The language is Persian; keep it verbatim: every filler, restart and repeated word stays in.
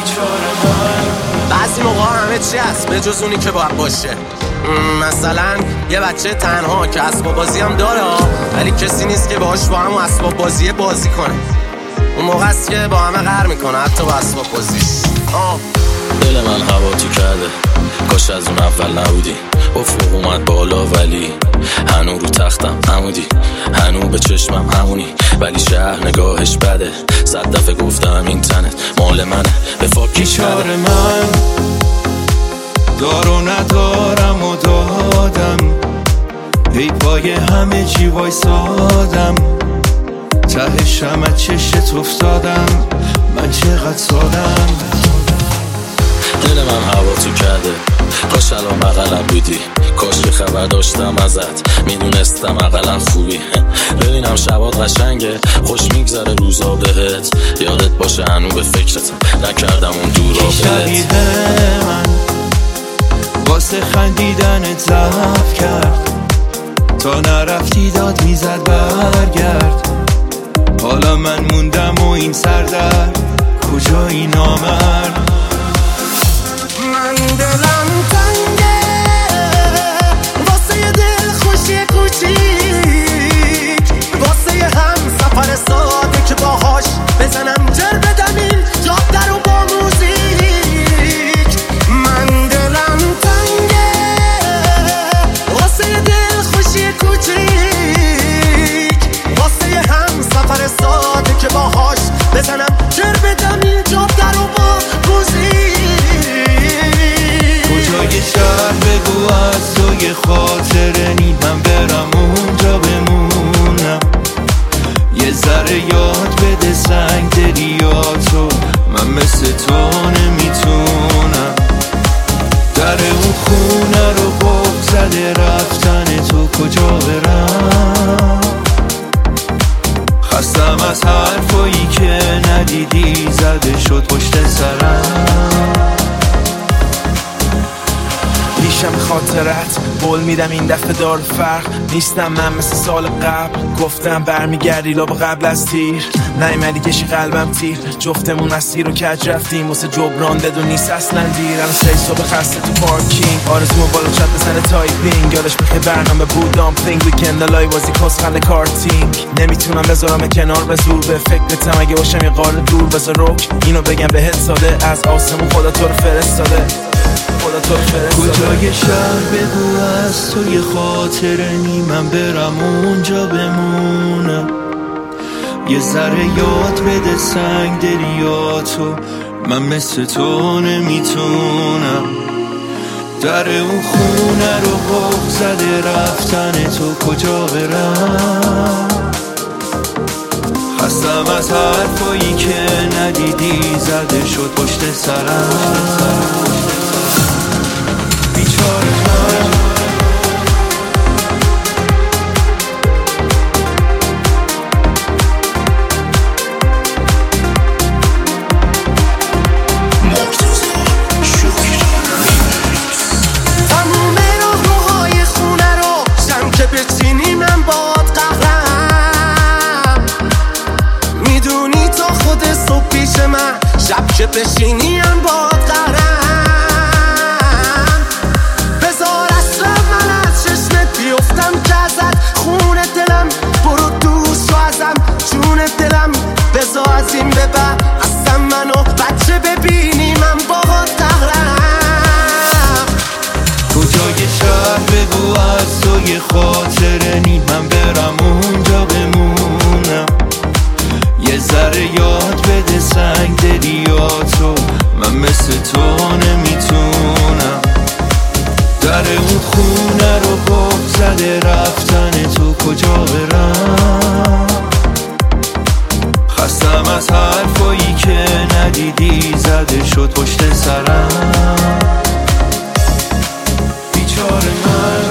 بعضی موقع همه چی هست به جز اونی که باید باشه. مثلا یه بچه تنها که اسباب بازی هم داره ولی کسی نیست که باهاش با هم اسباب بازی بازی کنه. اون موقع است که با همه قهر میکنه حتی با اسباب بازیش. آه دل من هوا تو کرده، کاش از اون اول نبودی. افق اومد بالا ولی هنو رو تختم عمودی، هنو به چشمم همونی ولی شهر نگاهش بده. صد دفعه گفتم اینترنت مال منه به فاکیش بیچار من دار و ندارم و دادم، ای پای همه چی وایسادم، ته شمع چشت افتادم، من چقدر سادم. دل من هوا تو کرده، کاش الان بغلم بودی، کاش که خبر داشتم ازت، میدونستم اقلا خوبی. ببینم شبات قشنگه، خوش میگذره روزا بهت، یادت باشه هنو به فکرتم نکردم اون دورا بهت. شبیه من واسه خندیدنت ضعف کرد، تا نرفتی داد میزد برگرد. حالا من موندم و این سردرد کجایی نامرد. من دلم تنگه واسه یه دل خوشی کوچیک، واسه یه هم سفر ساده که باهاش بزنم جر بدم این جاده رو با موزیک. من دلم تنگه واسه یه دل خوشی کوچیک، واسه یه هم سفر ساده که باهاش بزنم جر بدم این جاده رو با موزیک. کجای شهر بگو از تو یه خاطره نی، من برم اونجا بمونم، یه ذره یاد بده سنگ دلیاتو، من مثل تو نمیتونم. در اون خونه رو قفل زده رفتن تو، کجا برم؟ خستم از حرفایی که ندیدی زده شد پشت سرم. پیشم خاطرت بول میدم این دفعه دار فرق نیستم من مثل سال قبل، گفتم برمیگردی لاب قبل از تیر، نیومدی کشی قلبم تیر، جفتمون مسیر رو کج رفتیم واسه جبران بدون نیست اصلا دیر. الان سه صبح خسته تو پارکینگ، آرزومو بالا چت بزنه تایپینگ، یادش بخیر برنامه بودم پینگ ویکند لای بازی کس خنده کارتینگ. نمیتونم بذارم کنار به زور، به فکرتم اگه باشم یه قاره دور بذار رک اینو بگم بهت ساده، از آسمون خدا تو رو فرستاده. کجای شهر بگو از تو یه خاطره نی، من برم اونجا بمونم، یه ذره یاد بده سنگ دلیاتو، من مثل تو نمیتونم. در اون خونه رو قفل زده رفتن تو، کجا برم؟ خستم از حرفایی که ندیدی زده شد پشت سرم. بیچار من تموم راهروهای خونه رو شم که بچینی من باد قهرم، میدونی تا خود صبح پیش من شب که بشینی من باد قهرم. بذار اصلا من از چشمت بیفتم که ازت خون دلم، برو دوست و ازم جون دلم، بذار از این به بعد اصلا منو بچه ببینی من باد قهرم. کجای شهر بگو از تو یه خاطره نی، من برم اونجا بمونم، یه ذره یاد بده سنگ دلیاتو، من مثل تو نمیتونم. در اون خونه رو قفل زده رفتن تو، کجا برم؟ خستم از حرفایی که ندیدی زده شد پشت سرم. بیچار من